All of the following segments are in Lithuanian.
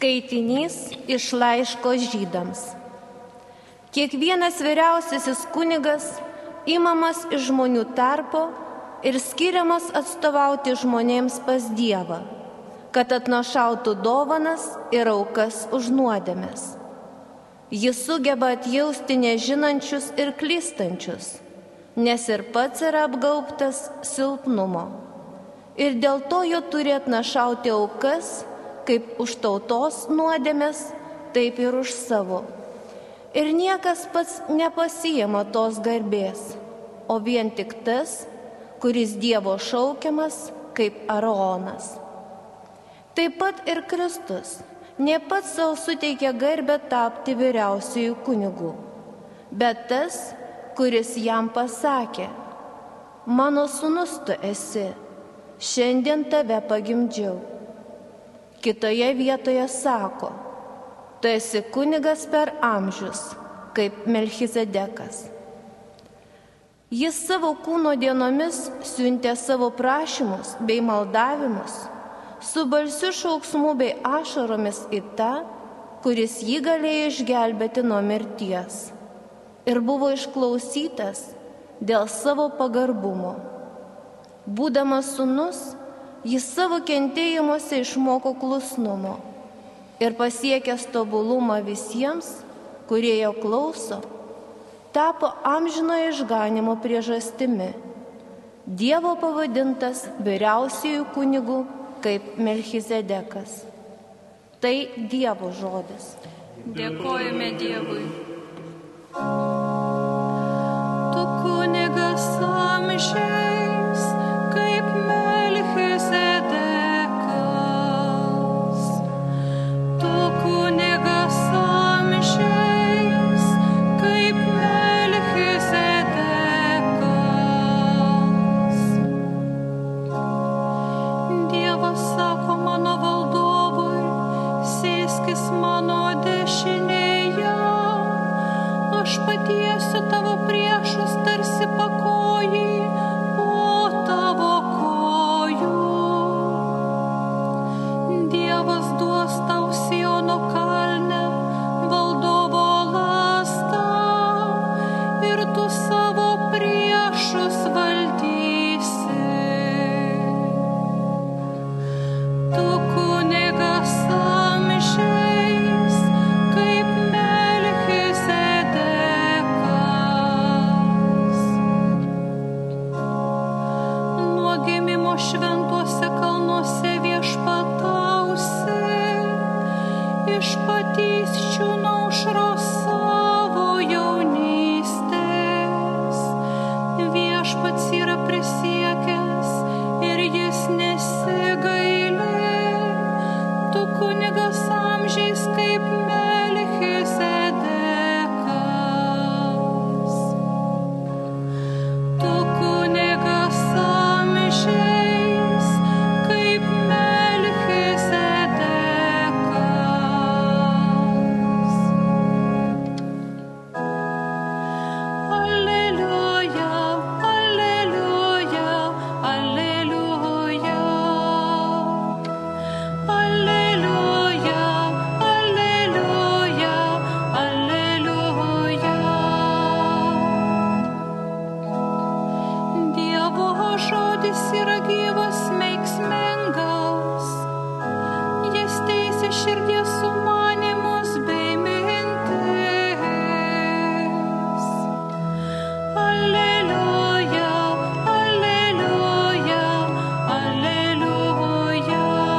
Skaitinys iš laiško Žydams. Kiekvienas vyriausiasis kunigas imamas iš žmonių tarpo ir skiriamas atstovauti žmonėms pas Dievą, kad atnašautų dovanas ir aukas už nuodėmes. Jis sugeba atjausti nežinančius ir klystančius, nes ir pats yra apgaubtas silpnumo. Ir dėl to jo turi atnašauti aukas, kaip už tautos nuodėmes, taip ir už savo. Ir niekas pats nepasiima tos garbės, o vien tik tas, kuris Dievo šaukiamas kaip Aaronas. Taip pat ir Kristus ne pats savo suteikė garbę tapti vyriausiųjų kunigų, bet tas, kuris jam pasakė: mano sūnus tu esi, šiandien tave pagimdžiau. Kitoje vietoje sako: tu esi kunigas per amžius, kaip Melchizedekas. Jis savo kūno dienomis siuntė savo prašymus bei maldavimus, su balsiu šauksmu bei ašaromis į tą, kuris jį galėjo išgelbėti nuo mirties, ir buvo išklausytas dėl savo pagarbumo. Būdamas sūnus, jis savo kentėjimuose išmoko klusnumo ir pasiekęs tobulumą visiems, kurie jo klauso, tapo amžinojo išganymo priežastimi, Dievo pavadintas vyriausiųjų kunigų kaip Melchizedekas. Tai Dievo žodis. Dėkojame Dievui. Tu kunigas amžiais, kaip Melchizedekas. Tu kunigas amžiais, kaip Melchizedekas. Dievas sako mano valdovui: sėskis mano dešinėje, aš patiesiu tavo priešus tarsi pakojį po tavo kojų. Dievas duos tau Siono kalne valdovo lazdą ir tu savo priešus valdysi. Tu kunigas amžiais, kaip Melchizedekas. Nuo gimimo šventuose kalnuose viešpatausi, iš patyčių nuo aušros savo jaunystės. Viešpats yra prisiekęs ir jis nesigaili. Tu kunigas amžiais kaip Melchizedekas. Tu kunigas amžiais kaip Melchizedekas. Aleliuja, aleliuja, aleliuja. Aleliuja, aleliuja, aleliuja. Dievo žodis yra gyvas, veiksmingas. Jis teisia širdies sumanymus bei mintis. Aleliuja, aleliuja, aleliuja.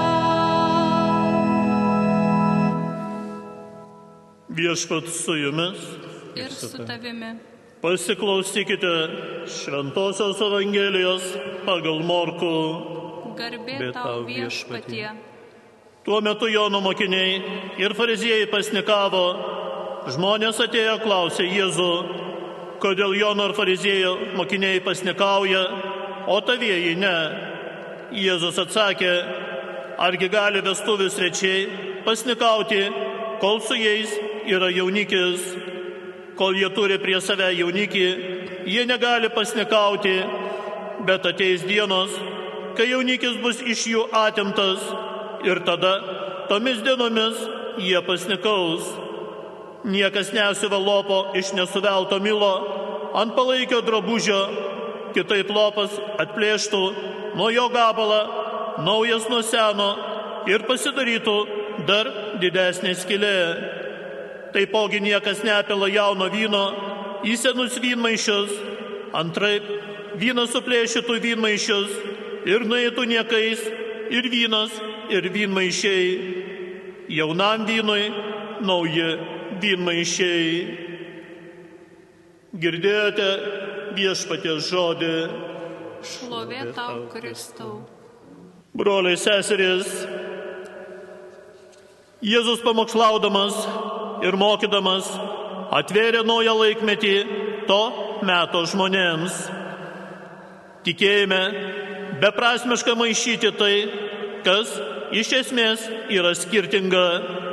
Viešpat su jumis. Ir su tavimi. Pasiklausykite Šventosios Evangelijos pagal Morkų. Garbė tau viešpatie. Tuo metu Jono mokiniai ir fariziejai pasnikavo. Žmonės atėjo klausė Jėzų, kodėl Jono ir fariziejų mokiniai pasnikauja, o tavieji ne. Jėzus atsakė: argi gali vestuvių svečiai pasnikauti, kol su jais yra jaunikis? Kol jie turi prie save jaunikį, jie negali pasnikauti, bet ateis dienos, kai jaunikis bus iš jų atimtas, ir tada tomis dienomis jie pasnikaus. Niekas nesiuva lopo iš nesuvelto milo ant palaikio drabužio, kitaip lopas atplėštų nuo jo gabalą, naujas nuo seno ir pasidarytų dar didesnė skylė. Taipogi niekas nepila jauno vyno į senus vynmaišius, antraip vynas suplėšytų vynmaišius ir nueitų niekais ir vynas ir vynmaišiai. Jaunam vynui nauji vynmaišiai. Girdėjote Viešpaties žodį. Šlovė tau, Kristau. Broliai, seserys, Jėzus pamokslaudamas ir mokydamas atvėrė naują laikmetį to meto žmonėms. Tikėjime beprasmiška maišyti tai, kas iš esmės yra skirtinga.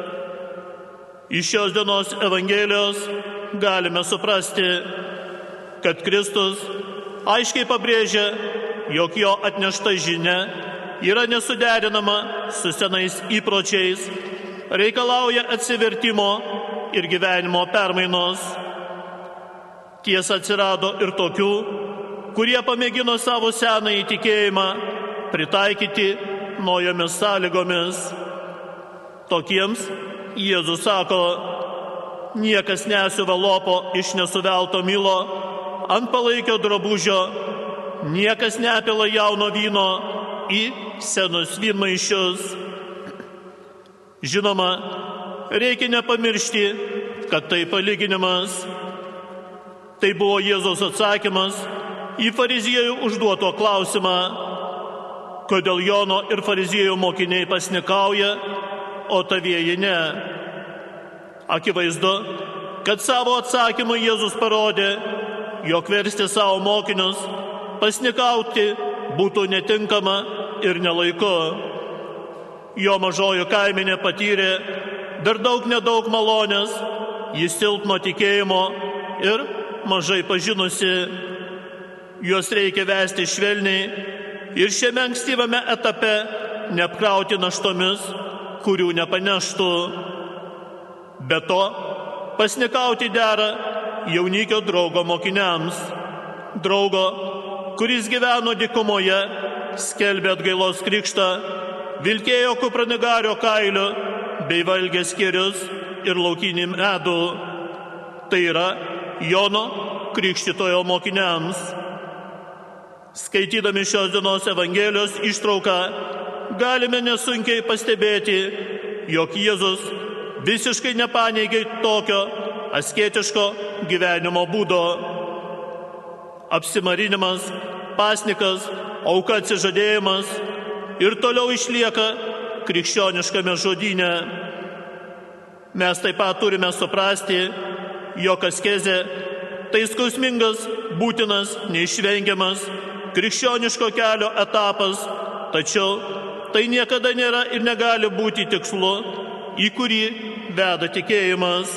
Iš šios dienos Evangelijos galime suprasti, kad Kristus aiškiai pabrėžia, jog jo atnešta žinia yra nesuderinama su senais įpročiais, reikalauja atsivertimo ir gyvenimo permainos. Tiesa, atsirado ir tokių, kurie pamėgino savo senąjį tikėjimą pritaikyti naujomis sąlygomis. Tokiems Jėzus sako, niekas nesiuva lopo iš nesuvelto milo ant palaikio drabužio, niekas nepila jauno vyno į senus vynmaišius. Žinoma, reikia nepamiršti, kad tai palyginimas. Tai buvo Jėzaus atsakymas į fariziejų užduoto klausimą, kodėl Jono ir fariziejų mokiniai pasnikauja, o tavieji ne. Akivaizdu, kad savo atsakymu Jėzus parodė, jog versti savo mokinius pasnikauti būtų netinkama ir nelaiku. Jo mažoji kaimenė patyrė dar nedaug malonės, jis silpno tikėjimo ir mažai pažinusi. Juos reikia vesti švelniai ir šiame ankstyvame etape neapkrauti naštomis, kurių nepaneštų. Be to, pasnikauti dera jaunikio draugo mokiniams. Draugo, kuris gyveno dykumoje, skelbė atgailos krikštą, vilkėjo kupranigario kailiu bei valgė skėrius ir laukinį medų. Tai yra Jono Krikštytojo mokiniams. Skaitydami šios dienos Evangelijos ištrauką, galime nesunkiai pastebėti, jog Jėzus visiškai nepaneigė tokio asketiško gyvenimo būdo. Apsimarinimas, pasnikas, auka atsižadėjimas ir toliau išlieka krikščioniškame žodyne. Mes taip pat turime suprasti, jog askezė tai skausmingas, būtinas, neišvengiamas krikščioniško kelio etapas, tačiau tai niekada nėra ir negali būti tikslu, į kurį veda tikėjimas.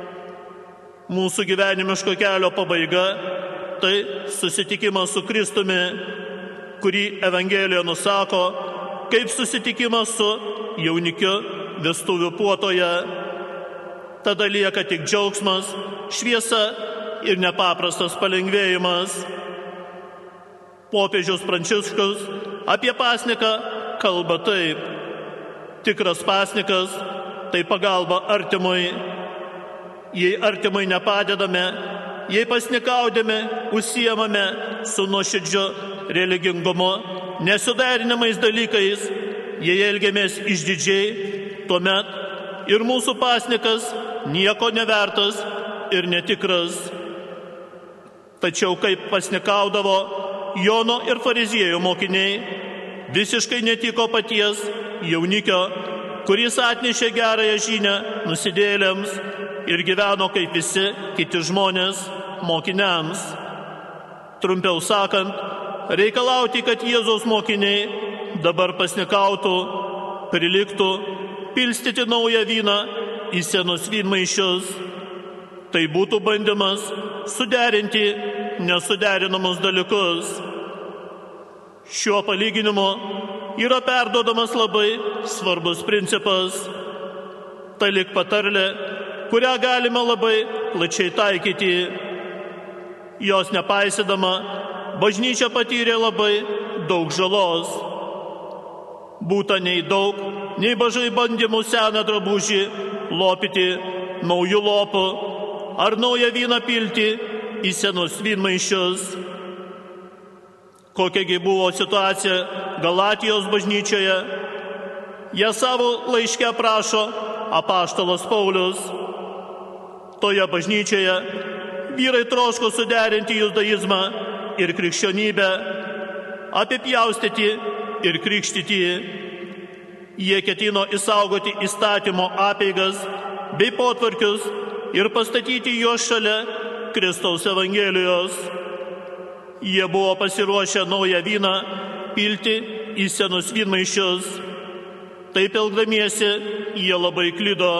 Mūsų gyvenimiško kelio pabaiga tai susitikimas su Kristumi, kurį Evangelija nusako kaip susitikimas su jaunikiu vestuvių puotoje. Tada lieka tik džiaugsmas, šviesa ir nepaprastas palengvėjimas. Popiežius Pranciškus apie pasniką kalba taip. Tikras pasnikas tai pagalba artimui. Jei artimui nepadedame, jei pasnikaudami užsiemame su nuoširdžiu religingumu, nesuderinamais dalykais, jei elgiamės išdidžiai, tuomet ir mūsų pasnikas nieko nevertas ir netikras. Tačiau kaip pasnikaudavo Jono ir fariziejų mokiniai, visiškai netiko paties jaunikio, kuris atnešė gerąją žinią nusidėjėliams ir gyveno kaip visi kiti žmonės mokiniams. Trumpiau sakant, reikalauti, kad Jėzaus mokiniai dabar pasnikautų, priliktų, pilstyti naują vyną į senus vynmaišius. Tai būtų bandymas suderinti nesuderinamus dalykus. Šiuo palyginimu yra perduodamas labai svarbus principas. Tai lyg patarlė, kurią galime labai plačiai taikyti. Jos nepaisydama, bažnyčia patyrė labai daug žalos. Būta nei daug, nei mažai bandymų seną drabužį lopyti naujų lopų ar naują vyną pilti į senus vynmaišius. Kokiagi buvo situacija Galatijos bažnyčioje, ją savo laiške aprašo apaštalas Paulius. Toje bažnyčioje vyrai troško suderinti judaizmą ir krikščionybę, apipjaustyti ir krikštyti. Jie ketino išsaugoti įstatymo apeigas bei potvarkius ir pastatyti juos šalia Kristaus Evangelijos. Jie buvo pasiruošę naują vyną pilti į senus vynmaišius. Taip elgdamiesi, jie labai klydo.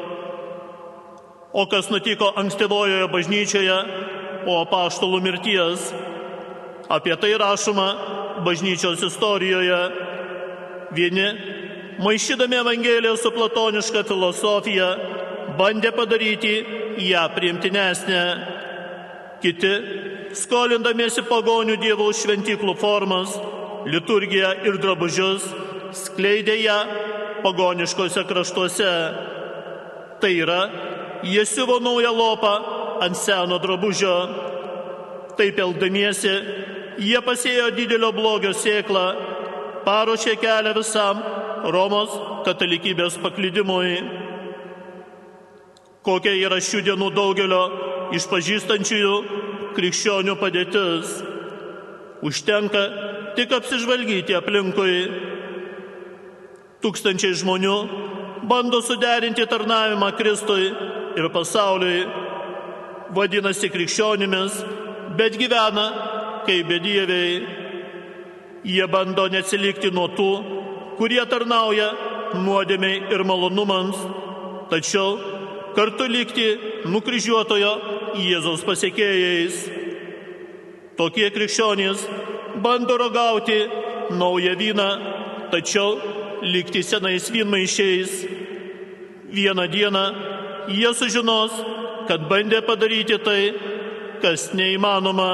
O kas nutiko ankstyvojoje bažnyčioje po apaštalų mirties? Apie tai rašoma bažnyčios istorijoje. Vieni, maišydami Evangeliją su platoniška filosofija, bandė padaryti ją priimtinesnę. Kiti, skolindamiesi pagonių dievų šventyklų formas, liturgiją ir drabužius, skleidė ją pagoniškose kraštuose. Tai yra, jie siuvo naują lopą ant seno drabužio. Taip elgdamiesi, jie pasėjo didelio blogio sėklą, paruošė kelią visam Romos katalikybės paklydimui. Kokia yra šių dienų daugelio išpažįstančiųjų krikščionių padėtis? Užtenka tik apsižvalgyti aplinkui. Tūkstančiai žmonių bando suderinti tarnavimą Kristui ir pasauliui. Vadinasi krikščionimis, bet gyvena kaip bedieviai. Jie bando neatsilikti nuo tų, kurie tarnauja nuodėmei ir malonumams, tačiau kartu likti nukryžiuotojo Jėzaus pasekėjais. Tokie krikščionys bando ragauti naują vyną, tačiau likti senais vynmaišiais. Vieną dieną jie sužinos, kad bandė padaryti tai, kas neįmanoma.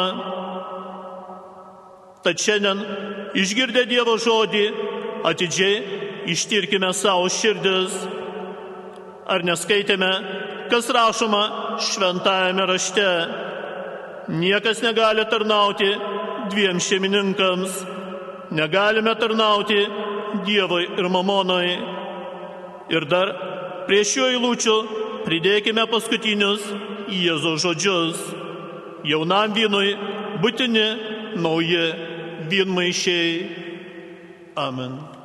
Tad šiandien, išgirdę Dievo žodį, atidžiai ištirkime savo širdis. Ar neskaitėme, kas rašoma šventajame rašte? Niekas negali tarnauti dviem šeimininkams. Negalime tarnauti Dievui ir mamonai. Ir dar prie šių eilučių pridėkime paskutinius Jėzaus žodžius. Jaunam vynui būtini nauji vynmaišiai. Amen.